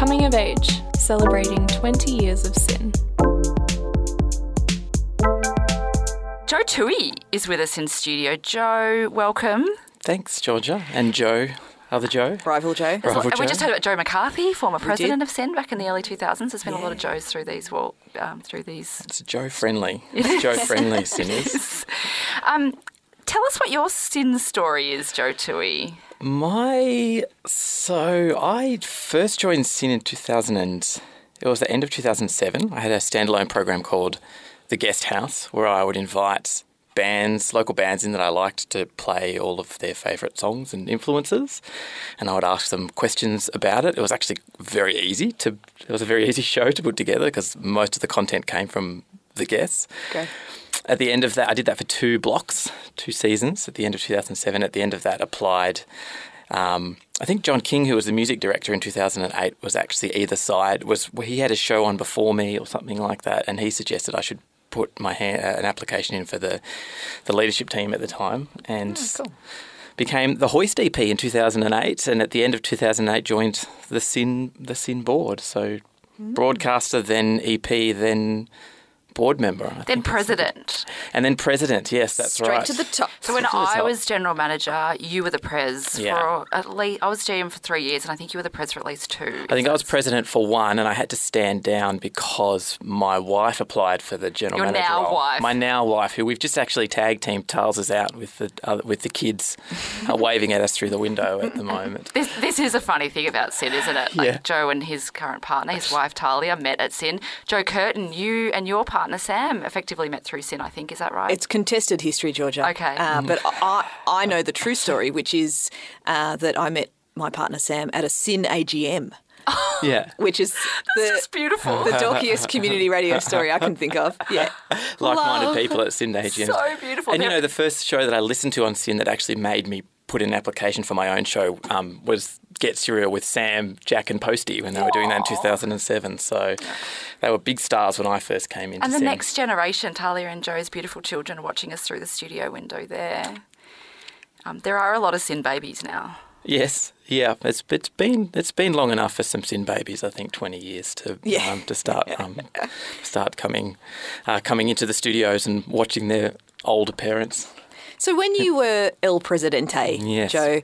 Coming of Age, celebrating 20 years of SYN. Joe Toohey is with us in studio. Joe, welcome. Thanks, Georgia. And Joe, other Joe. Rival Joe. Rival And Joe. we just heard about Joe McCarthy, former president did. of SYN back in the early 2000s. There's been a lot of Joes through these. It's Joe-friendly. It's Joe-friendly, SYN is. Tell us what your SYN story is, Joe Toohey. I first joined SYN in it was the end of 2007. I had a standalone program called The Guest House, where I would invite local bands in that I liked to play all of their favourite songs and influences, and I would ask them questions about it. It was actually it was a very easy show to put together because most of the content came from the guests. Okay. At the end of that, I did that for 2 seasons. At the end of 2007, at the end of that, applied. I think John King, who was the music director in 2008, was actually either side. He had a show on before me or something like that, and he suggested I should put an application in for the leadership team at the time, and became the Hoist EP in 2008. And at the end of 2008, joined the SYN board. So broadcaster, then EP, then board member. Then president. And then president, yes, that's right. Straight to the top. So when I was general manager, you were the pres Yeah. for at least, I was GM for 3 years, and I think you were the pres for at least 2. I think I was president for 1, and I had to stand down because my wife applied for the general Your manager now role. wife. My now wife, who we've just actually tag team Tales is out with the kids waving at us through the window at the moment. This is a funny thing about SYN, isn't it? Like Yeah. Joe and his current partner, his wife Talia, met at SYN. Joe Curtin, you and your partner Sam effectively met through SYN, I think. Is that right? It's contested history, Georgia. Okay. But I know the true story, which is that I met my partner Sam at a SYN AGM, Yeah. which is just beautiful. the dorkiest community radio story I can think of. Yeah. Like-minded people at SYN AGMs. So beautiful. And, the first show that I listened to on SYN that actually made me put in an application for my own show was Get Serial with Sam, Jack and Posty when they were doing that in 2007. So they were big stars when I first came into And the SYN. next generation, Talia and Joe's beautiful children, are watching us through the studio window there. There are a lot of SYN babies now. Yes, yeah, it's been long enough for some SYN babies. I think 20 years to start coming into the studios and watching their older parents. So when you were El Presidente, Yes. Joe,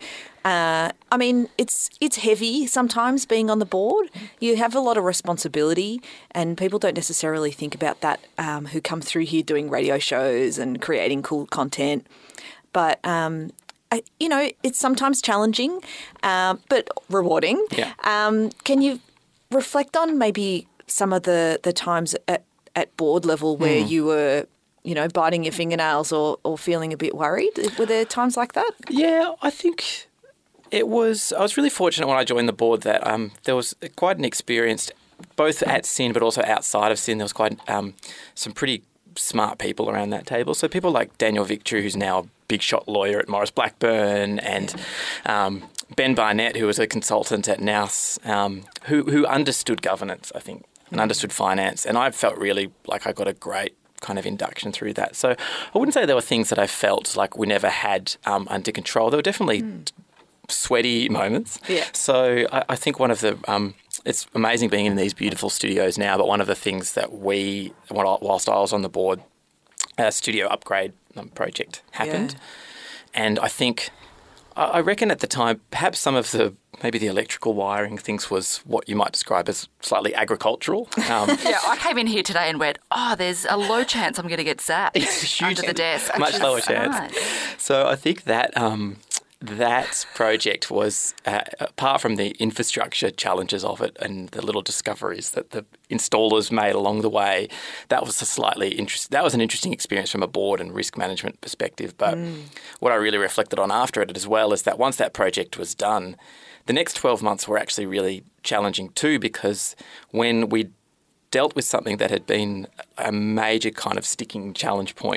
it's heavy sometimes being on the board. You have a lot of responsibility, and people don't necessarily think about that who come through here doing radio shows and creating cool content. But it's sometimes challenging, but rewarding. Yeah. Can you reflect on maybe some of the times at board level where you were, biting your fingernails or feeling a bit worried? Were there times like that? Yeah, I think I was really fortunate when I joined the board that there was quite an experience, both at SYN but also outside of SYN. There was quite some pretty smart people around that table. So people like Daniel Victory, who's now a big shot lawyer at Morris Blackburn, and Ben Barnett, who was a consultant at Nous, who understood governance, I think, and understood finance. And I felt really like I got a great kind of induction through that. So I wouldn't say there were things that I felt like we never had under control. There were definitely sweaty moments. Yeah. So I think one of the it's amazing being in these beautiful studios now, but one of the things that whilst I was on the board, a studio upgrade project happened. Yeah. And I reckon at the time, perhaps maybe the electrical wiring things was what you might describe as slightly agricultural. Yeah, I came in here today and went, there's a low chance I'm going to get zapped under the desk. Much which lower is chance. fine. So I think that that project was, apart from the infrastructure challenges of it and the little discoveries that the installers made along the way, that was an interesting experience from a board and risk management perspective. But what I really reflected on after it as well is that once that project was done, the next 12 months were actually really challenging too, because when we dealt with something that had been a major kind of sticking challenge point for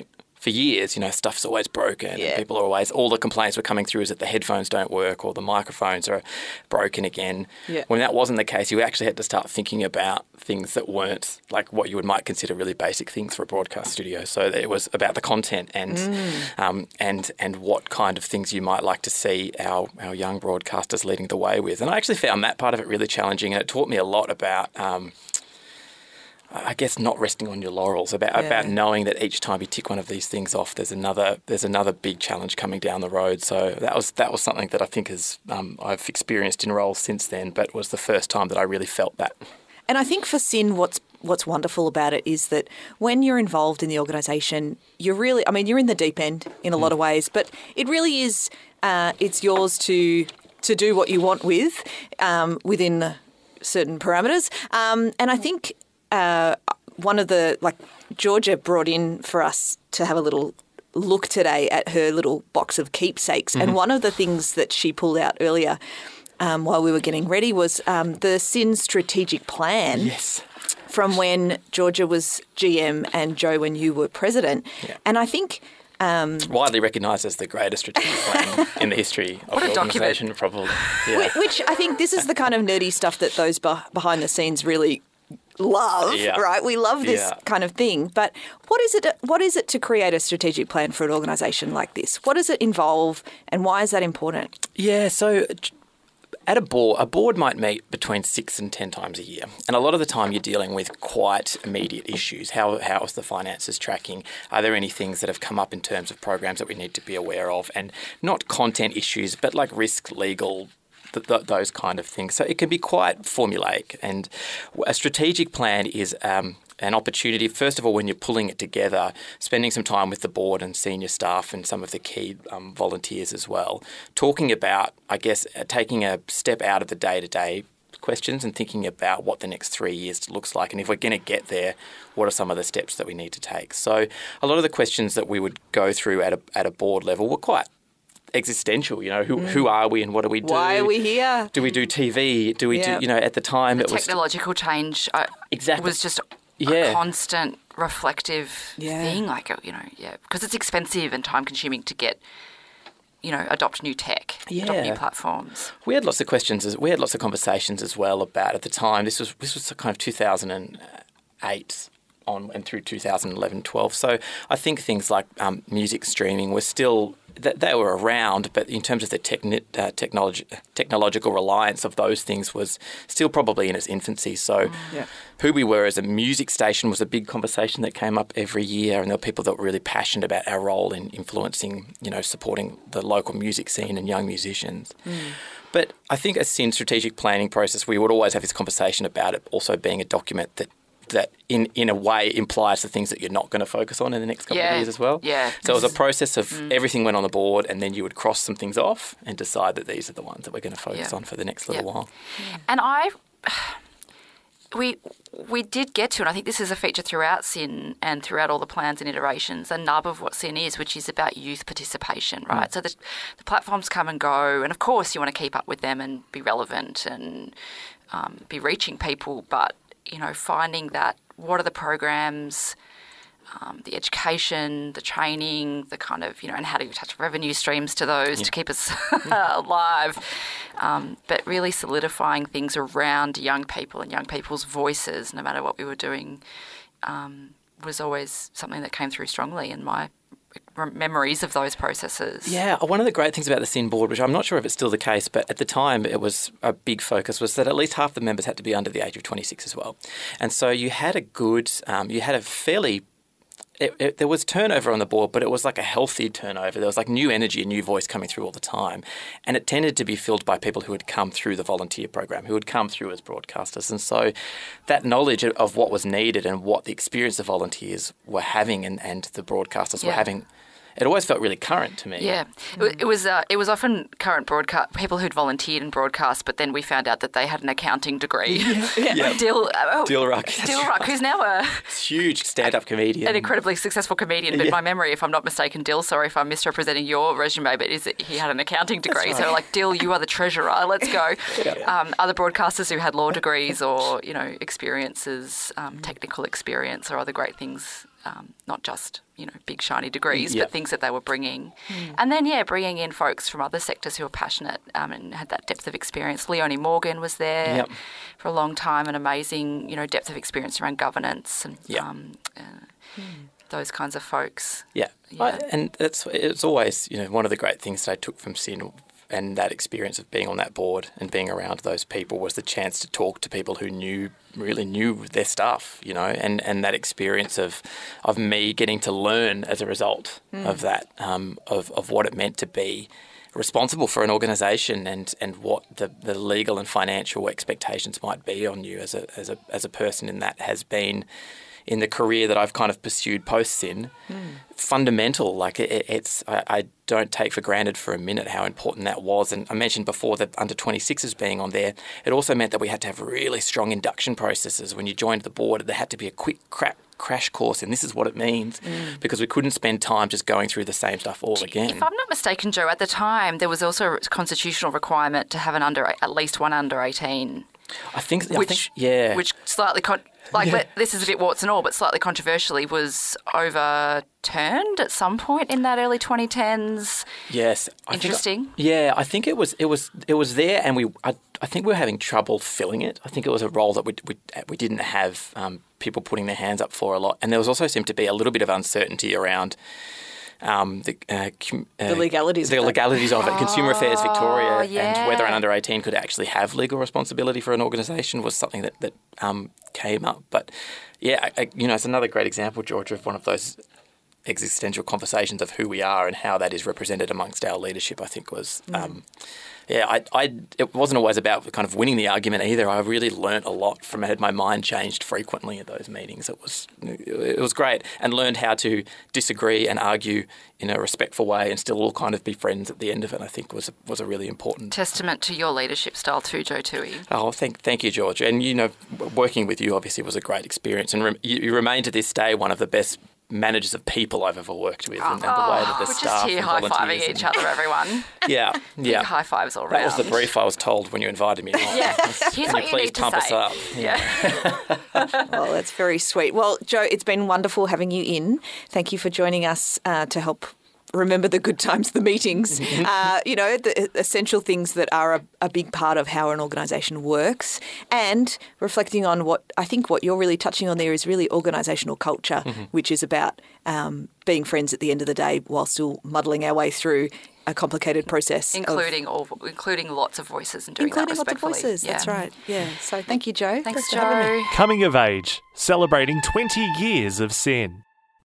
for years, stuff's always broken. Yeah. And all the complaints were coming through is that the headphones don't work or the microphones are broken again. Yeah. When that wasn't the case, you actually had to start thinking about things that weren't like what you might consider really basic things for a broadcast studio. So it was about the content and what kind of things you might like to see our young broadcasters leading the way with. And I actually found that part of it really challenging, and it taught me a lot about I guess not resting on your laurels, about knowing that each time you tick one of these things off, there's another big challenge coming down the road. So that was something that I think I've experienced in roles since then, but was the first time that I really felt that. And I think for SYN, what's wonderful about it is that when you're involved in the organisation, you're in the deep end in a lot of ways, but it really is, it's yours to do what you want with, within certain parameters. And I think one of Georgia brought in for us to have a little look today at her little box of keepsakes. And one of the things that she pulled out earlier while we were getting ready was the SYN strategic plan. Yes. From when Georgia was GM and Joe when you were president. Yeah. And I think... widely recognised as the greatest strategic plan in the history of the organisation, probably. Yeah. Which I think this is the kind of nerdy stuff that those behind the scenes really love, right? We love this kind of thing. But what is it to create a strategic plan for an organisation like this? What does it involve and why is that important? Yeah, so at a board might meet between 6 and 10 times a year. And a lot of the time you're dealing with quite immediate issues. How is the finances tracking? Are there any things that have come up in terms of programs that we need to be aware of? And not content issues, but like risk, legal, those kind of things. So it can be quite formulaic. And a strategic plan is an opportunity, first of all, when you're pulling it together, spending some time with the board and senior staff and some of the key volunteers as well, talking about, I guess, taking a step out of the day-to-day questions and thinking about what the next 3 years looks like. And if we're going to get there, what are some of the steps that we need to take? So a lot of the questions that we would go through at a board level were quite existential, who are we and what do we do? Why are we here? Do we do TV? Do we do, at the time it was... Technological change was just a constant reflective thing, because it's expensive and time-consuming to get, adopt new tech, adopt new platforms. We had lots of questions, we had lots of conversations as well about, at the time, this was kind of 2008 on and through 2011-12. So I think things like music streaming were still... They were around, but in terms of the technological reliance of those things was still probably in its infancy. So who we were as a music station was a big conversation that came up every year, and there were people that were really passionate about our role in influencing, supporting the local music scene and young musicians. But I think a SYN strategic planning process, we would always have this conversation about it also being a document that in a way implies the things that you're not going to focus on in the next couple of years as well. Yeah. So it was a process of everything went on the board and then you would cross some things off and decide that these are the ones that we're going to focus on for the next little while. And we did get to, and I think this is a feature throughout SYN and throughout all the plans and iterations, the nub of what SYN is, which is about youth participation, right? So the platforms come and go, and of course you want to keep up with them and be relevant and be reaching people, but finding that what are the programs, the education, the training, the kind of, and how do you attach revenue streams to those to keep us alive, but really solidifying things around young people and young people's voices, no matter what we were doing, was always something that came through strongly in my memories of those processes. Yeah, one of the great things about the SYN board, which I'm not sure if it's still the case, but at the time it was a big focus, was that at least half the members had to be under the age of 26 as well. And so you had there was turnover on the board, but it was like a healthy turnover. There was like new energy and new voice coming through all the time. And it tended to be filled by people who had come through the volunteer program, who had come through as broadcasters. And so that knowledge of what was needed and what the experience the volunteers were having and the broadcasters were having, it always felt really current to me. Yeah, it was often current broadcast people who'd volunteered in broadcast, but then we found out that they had an accounting degree. Dill Ruck, who's now a huge stand-up comedian, an incredibly successful comedian. But my memory, if I'm not mistaken, Dill, sorry if I'm misrepresenting your resume, but is that he had an accounting degree. Right. So like, Dill, you are the treasurer. Let's go. Other broadcasters who had law degrees or experiences, technical experience, or other great things not just, big shiny degrees, Yep. but things that they were bringing. And then, bringing in folks from other sectors who were passionate and had that depth of experience. Leonie Morgan was there Yep. for a long time, an amazing, depth of experience around governance and Yep. those kinds of folks. Yeah. Yeah. And it's always, one of the great things that I took from SYN and that experience of being on that board and being around those people was the chance to talk to people who really knew their stuff, and that experience of me getting to learn as a result of that, of what it meant to be responsible for an organisation and what the legal and financial expectations might be on you as a person in that has been in the career that I've kind of pursued post-SYN, fundamental. Like I don't take for granted for a minute how important that was. And I mentioned before that under 26s being on there, it also meant that we had to have really strong induction processes. When you joined the board, there had to be a quick crash course, and this is what it means, because we couldn't spend time just going through the same stuff all again. If I'm not mistaken, Joe, at the time there was also a constitutional requirement to have at least one under 18. Which slightly this is a bit warts and all, but slightly controversially was overturned at some point in that early 2010s. Yes, Interesting. I think it was there, and I think we were having trouble filling it. I think it was a role that we didn't have people putting their hands up for a lot, and there was also seemed to be a little bit of uncertainty around the legalities of it. Consumer Affairs Victoria and whether an under 18 could actually have legal responsibility for an organisation was something that came up. But it's another great example, Georgia, of one of those existential conversations of who we are and how that is represented amongst our leadership. I think was. It wasn't always about kind of winning the argument either. I really learnt a lot from it. My mind changed frequently at those meetings. It was great, and learned how to disagree and argue in a respectful way and still all kind of be friends at the end of it. I think was a really important testament to your leadership style too, Joe Toohey. Oh, thank you, George. And working with you obviously was a great experience, and you remain to this day one of the best managers of people I've ever worked with, and the way that the staff we're just here high-fiving each other, everyone. Yeah. Big high fives all around. That was the brief I was told when you invited me. Here's what you please need to pump say. us up. Yeah. Well, that's very sweet. Well, Joe, it's been wonderful having you in. Thank you for joining us to help remember the good times, the meetings, the essential things that are a big part of how an organisation works, and reflecting on what you're really touching on there is really organisational culture, which is about being friends at the end of the day while still muddling our way through a complicated process. Including lots of voices and doing that respectfully. Including lots of voices, that's right. Yeah. So thank you, Joe. Thanks, Joe. Coming of Age, celebrating 20 years of SYN.